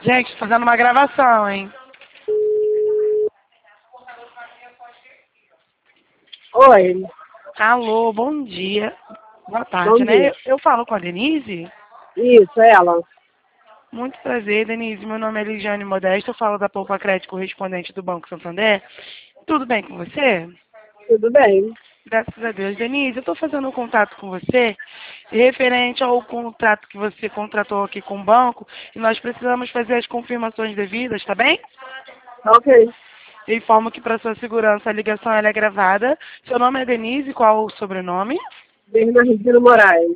Gente, tô fazendo uma gravação, hein? Oi, Alô, bom dia. Boa tarde, bom né? dia. Eu falo com a Denise? Isso, ela. Muito prazer, Denise. Meu nome é Ligiane Modesto. Eu falo da Poupa Crédito correspondente do Banco Santander. Tudo bem com você? Tudo bem? Graças a Deus. Denise, eu estou fazendo um contato com você referente ao contrato que você contratou aqui com o banco e nós precisamos fazer as confirmações devidas, tá bem? Ok. Eu informo que para sua segurança a ligação ela é gravada. Seu nome é Denise, qual o sobrenome? Bernardino Moraes,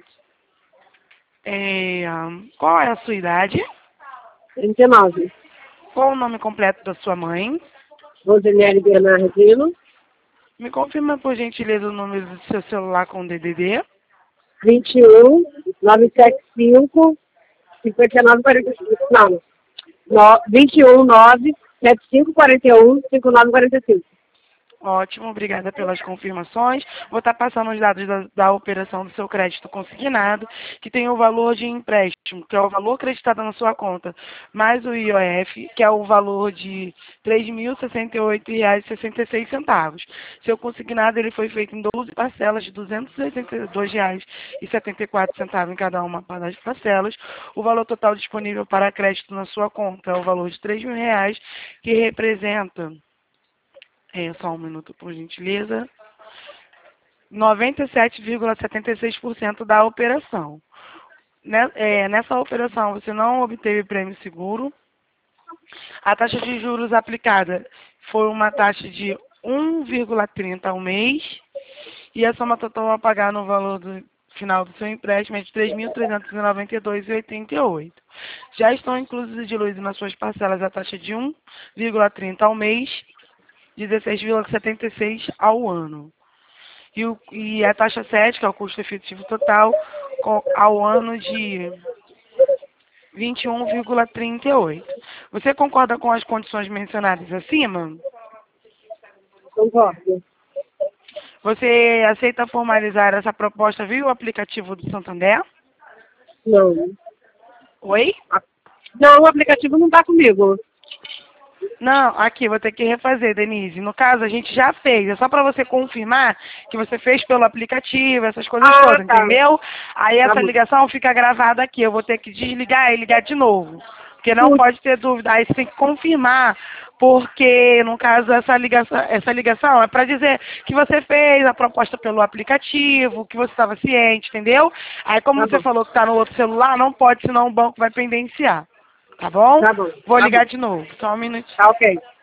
Qual é a sua idade? 39. Qual o nome completo da sua mãe? Rosinelli Bernardino, Me confirma, por gentileza, o número do seu celular com DDD. 21 975 5945. Não, 21 975 41 5945. Ótimo, obrigada pelas confirmações. Vou estar passando os dados da operação do seu crédito consignado, que tem o valor de empréstimo, que é o valor acreditado na sua conta, mais o IOF, que é o valor de R$ 3.068,66. Seu consignado ele foi feito em 12 parcelas de R$ 282,74 em cada uma das parcelas. O valor total disponível para crédito na sua conta é o valor de R$ 3.000, que representa só um minuto, por gentileza. 97,76% da operação. Nessa operação, você não obteve prêmio seguro. A taxa de juros aplicada foi uma taxa de 1,30 ao mês. E a soma total a pagar no valor do final do seu empréstimo é de R$ 3.392,88. Já estão inclusos de luz nas suas parcelas a taxa de 1,30 ao mês, 16,76 ao ano. E a taxa 7, que é o custo efetivo total, ao ano de 21,38. Você concorda com as condições mencionadas acima? Concordo. Você aceita formalizar essa proposta via o aplicativo do Santander? Não. Oi? Não, o aplicativo não está comigo. Não, aqui, vou ter que refazer, Denise. No caso, a gente já fez. É só para você confirmar que você fez pelo aplicativo, essas coisas Ah, todas, tá. entendeu? Aí Tá essa bom. ligação fica gravada aqui. Eu vou ter que desligar e ligar de novo. Porque não pode ter dúvida. Aí você tem que confirmar. Porque, no caso, essa ligação é para dizer que você fez a proposta pelo aplicativo, que você estava ciente, entendeu? Aí, como Tá você bom. falou que está no outro celular, não pode, senão o banco vai pendenciar. Tá bom? Tá bom. Vou Tá bom. ligar de novo. Só um minutinho. Tá ok.